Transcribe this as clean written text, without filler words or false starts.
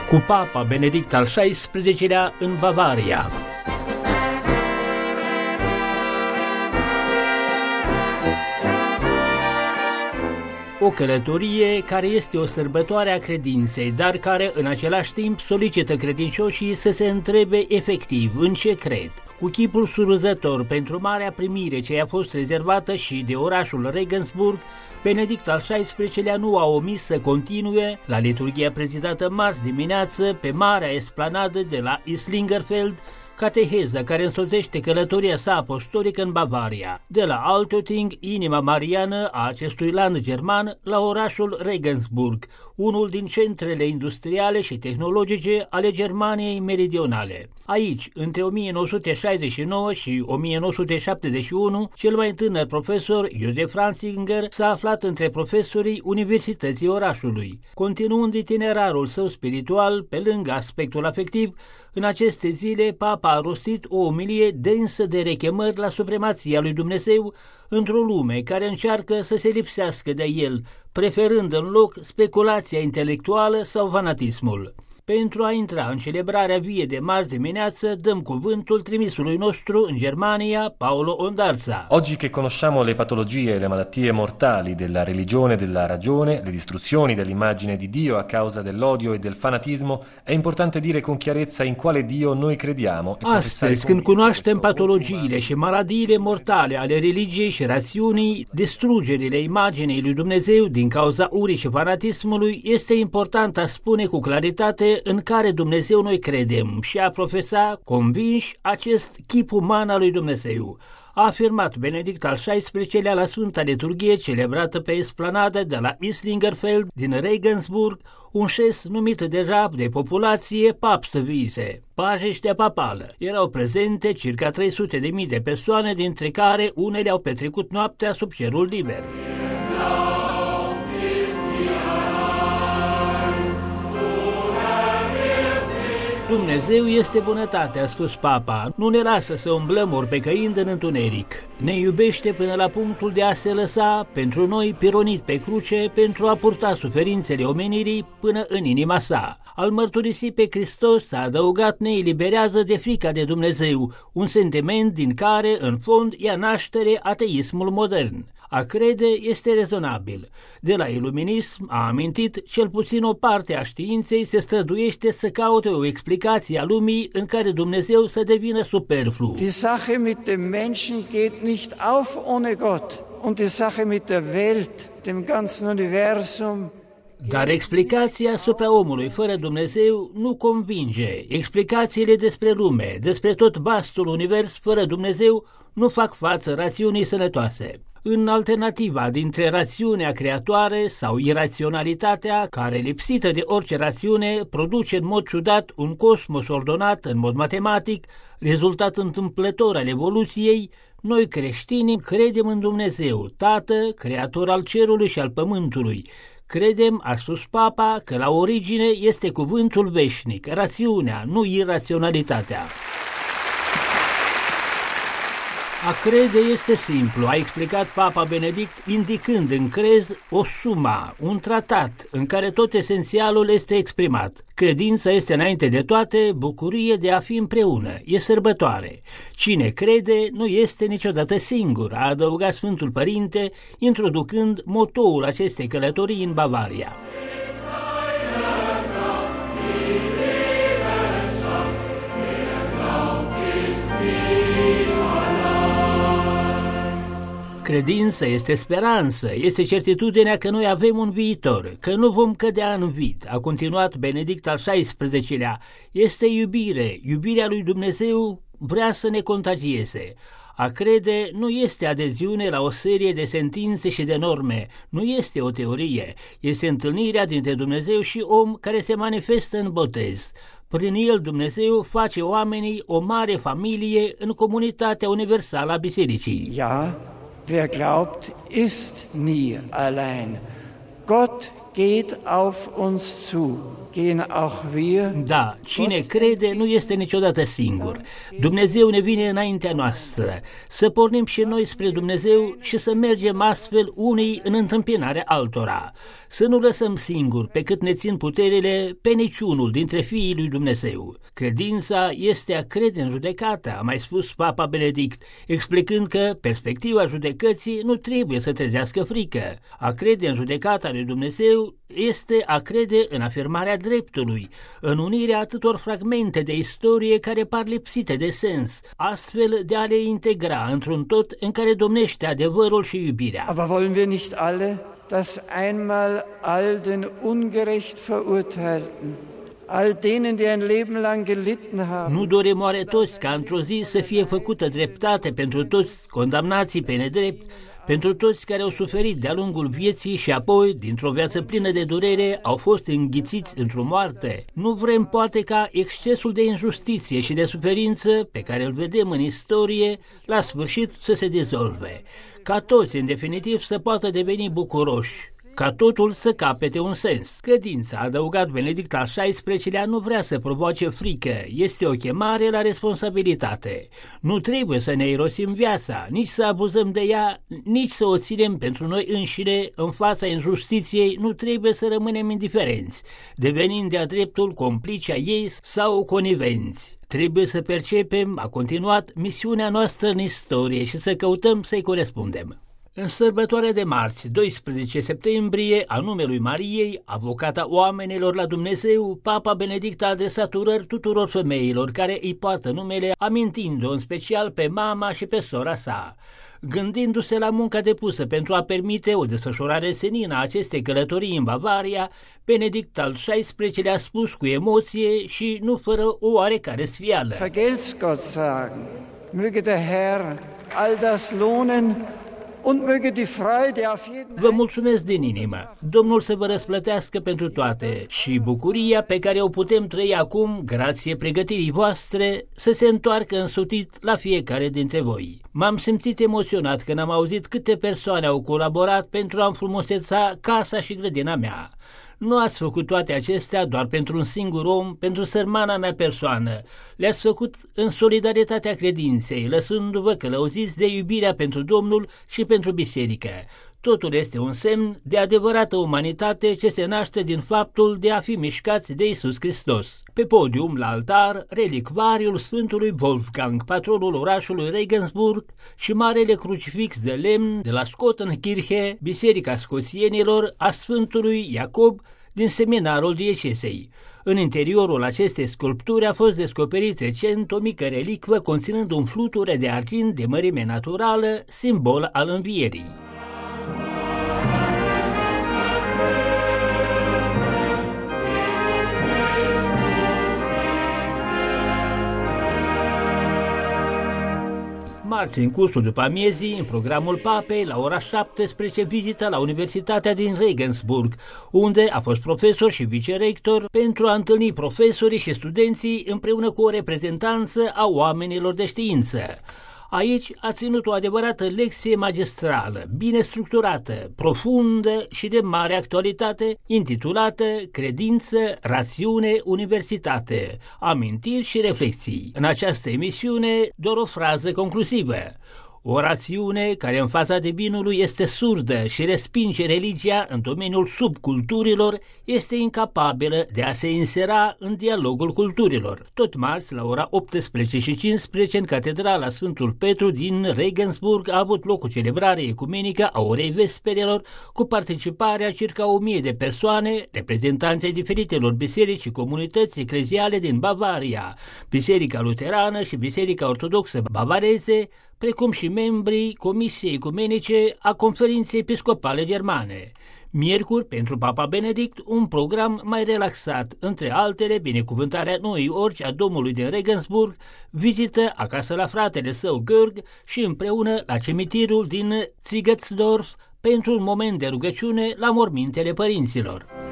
cu Papa Benedict al XVI-lea în Bavaria. O călătorie care este o sărbătoare a credinței, dar care în același timp solicită credincioșii să se întrebe efectiv în ce cred. Cu chipul surâzător pentru marea primire ce i-a fost rezervată și de orașul Regensburg, Benedict al XVI-lea nu a omis să continue la liturghia prezidată marți dimineață pe marea esplanadă de la Islingerfeld, cateheza care însoțește călătoria sa apostolică în Bavaria, de la Altötting, inima mariană a acestui land german, la orașul Regensburg, unul din centrele industriale și tehnologice ale Germaniei meridionale. Aici, între 1969 și 1971, cel mai tânăr profesor, Josef Ratzinger, s-a aflat între profesorii Universității orașului. Continuând itinerarul său spiritual, pe lângă aspectul afectiv, în aceste zile, Papa a rostit o omilie densă de rechemări la supremația lui Dumnezeu într-o lume care încearcă să se lipsească de El, preferând în loc speculația intelectuală sau fanatismul. Pentru a intra în celebrarea vie de marți dimineață, dăm cuvântul trimisului nostru în Germania, Paolo Ondarza. Oggi che conosciamo le patologie e le malattie mortali della religione e della ragione, le distruzioni dell'immagine di Dio a causa dell'odio e del fanatismo, è importante dire con chiarezza in quale Dio noi crediamo. Astăzi, când cunoaștem patologiile și maladiile mortale ale religiei și rațiunii, distrugerile imaginii lui Dumnezeu din cauza urii și fanatismului, este important a spune cu claritate în care Dumnezeu noi credem și a profesa convinși acest chip uman al lui Dumnezeu, a afirmat Benedict al XVI-lea la Sfânta Liturghie celebrată pe esplanada de la Islingerfeld din Regensburg, un șes numit deja de populație Papstwiese, pajeștea papală. Erau prezente circa 300.000 de persoane, dintre care unele au petrecut noaptea sub cerul liber. Dumnezeu este bunătate, a spus Papa, nu ne lasă să umblăm orpecăind în întuneric. Ne iubește până la punctul de a se lăsa pentru noi pironit pe cruce pentru a purta suferințele omenirii până în inima sa. Al mărturisi pe Hristos, a adăugat, ne eliberează de frica de Dumnezeu, un sentiment din care, în fond, ia naștere ateismul modern. A crede este rezonabil. De la iluminism, a amintit, cel puțin o parte a științei se străduiește să caute o explicație a lumii în care Dumnezeu să devină superflu. Die Sache mit dem Menschen geht nicht auf ohne Gott. Und die Sache mit der Welt, dem ganzen Universum. Dar explicația asupra omului fără Dumnezeu nu convinge. Explicațiile despre lume, despre tot vastul univers fără Dumnezeu, nu fac față rațiunii sănătoase. În alternativa dintre rațiunea creatoare sau iraționalitatea, care, lipsită de orice rațiune, produce în mod ciudat un cosmos ordonat în mod matematic, rezultat întâmplător al evoluției, noi creștinii credem în Dumnezeu, Tată, creator al cerului și al pământului. Credem, a spus Papa, că la origine este cuvântul veșnic, rațiunea, nu iraționalitatea. A crede este simplu, a explicat Papa Benedict, indicând în crez o sumă, un tratat în care tot esențialul este exprimat. Credința este înainte de toate bucurie de a fi împreună, e sărbătoare. Cine crede nu este niciodată singur, a adăugat Sfântul Părinte, introducând motoul acestei călătorii în Bavaria. Credința este speranță, este certitudinea că noi avem un viitor, că nu vom cădea în vid, a continuat Benedict al XVI-lea. Este iubire, iubirea lui Dumnezeu vrea să ne contagieze. A crede nu este adeziune la o serie de sentințe și de norme, nu este o teorie, este întâlnirea dintre Dumnezeu și om care se manifestă în botez. Prin el Dumnezeu face oamenii o mare familie în comunitatea universală a Bisericii. Ja, wer glaubt, ist nie allein. Gott geht auf uns zu. Gehen auch wir. Da, cine crede nu este niciodată singur. Dumnezeu ne vine înaintea noastră. Să pornim și noi spre Dumnezeu și să mergem astfel unii în întâmpinarea altora. Să nu lăsăm singuri, pe cât ne țin puterile, pe niciunul dintre fiii lui Dumnezeu. Credința este a crede în judecată, a mai spus Papa Benedict, explicând că perspectiva judecății nu trebuie să trezească frică. A crede în judecata lui Dumnezeu este a crede în afirmarea dreptului, în unirea atâtor fragmente de istorie care par lipsite de sens, astfel de a le integra într-un tot în care domnește adevărul și iubirea. Aber wollen wir nicht alle, dass einmal all den ungerecht Verurteilten, all denen, die ein Leben lang gelitten haben. Nu dorim oare toți ca într-o zi să fie făcută dreptate pentru toți condamnații pe nedrept, pentru toți care au suferit de-a lungul vieții și apoi, dintr-o viață plină de durere, au fost înghițiți într-o moarte? Nu vrem poate ca excesul de injustiție și de suferință pe care îl vedem în istorie, la sfârșit să se dizolve, ca toți, în definitiv, să poată deveni bucuroși, ca totul să capete un sens. Credința, a adăugat Benedict al XVI-lea, nu vrea să provoace frică, este o chemare la responsabilitate. Nu trebuie să ne irosim viața, nici să abuzăm de ea, nici să o ținem pentru noi înșine în fața injustiției, nu trebuie să rămânem indiferenți, devenind de-a dreptul complici a ei sau conivenți. Trebuie să percepem, a continuat, misiunea noastră în istorie și să căutăm să-i corespundem. În sărbătoarea de marți, 12 septembrie, a numelui Mariei, avocata oamenilor la Dumnezeu, Papa Benedict a adresat urări tuturor femeilor care îi poartă numele, amintind-o în special pe mama și pe sora sa. Gândindu-se la munca depusă pentru a permite o desfășurare senină a acestei călătorii în Bavaria, Benedict al XVI-lea a spus cu emoție și nu fără o oarecare sfială: Vergelt's Gott sagen, möge der Herr all das lohnen. Vă mulțumesc din inimă. Domnul să vă răsplătească pentru toate și bucuria pe care o putem trăi acum, grație pregătirii voastre, să se întoarcă însutit la fiecare dintre voi. M-am simțit emoționat când am auzit câte persoane au colaborat pentru a înfrumuseța casa și grădina mea. Nu ați făcut toate acestea doar pentru un singur om, pentru sărmana mea persoană. Le-ați făcut în solidaritatea credinței, lăsându-vă călăuziți de iubirea pentru Domnul și pentru biserică. Totul este un semn de adevărată umanitate ce se naște din faptul de a fi mișcați de Iisus Hristos. Pe podium, la altar, relicvariul Sfântului Wolfgang, patronul orașului Regensburg, și marele crucifix de lemn de la Schottenkirche, biserica scoțienilor a Sfântului Iacob din seminarul diecezei. În interiorul acestei sculpturi a fost descoperit recent o mică relicvă conținând un fluture de argint de mărime naturală, simbol al învierii. Marți, în cursul după amiezii, în programul papei, la ora 17, vizita la Universitatea din Regensburg, unde a fost profesor și vicerector, pentru a întâlni profesorii și studenții împreună cu o reprezentanță a oamenilor de știință. Aici a ținut o adevărată lecție magistrală, bine structurată, profundă și de mare actualitate, intitulată Credință, rațiune, universitate, amintiri și reflexii. În această emisiune, doar o frază conclusivă: o rațiune care în fața divinului este surdă și respinge religia în domeniul subculturilor este incapabilă de a se insera în dialogul culturilor. Tot marți, la ora 18:15, în Catedrala Sfântul Petru din Regensburg a avut loc o celebrare ecumenică a orei vesperelor cu participarea circa 1000 de persoane, reprezentanți ai diferitelor biserici și comunități ecleziale din Bavaria, Biserica Luterană și Biserica Ortodoxă Bavareze, precum și membrii Comisiei Ecumenice a Conferinței Episcopale Germane. Miercuri, pentru Papa Benedict, un program mai relaxat, între altele binecuvântarea Noii Orci a Domnului din Regensburg, vizită acasă la fratele său Georg și împreună la cimitirul din Ziegelsdorf pentru un moment de rugăciune la mormintele părinților.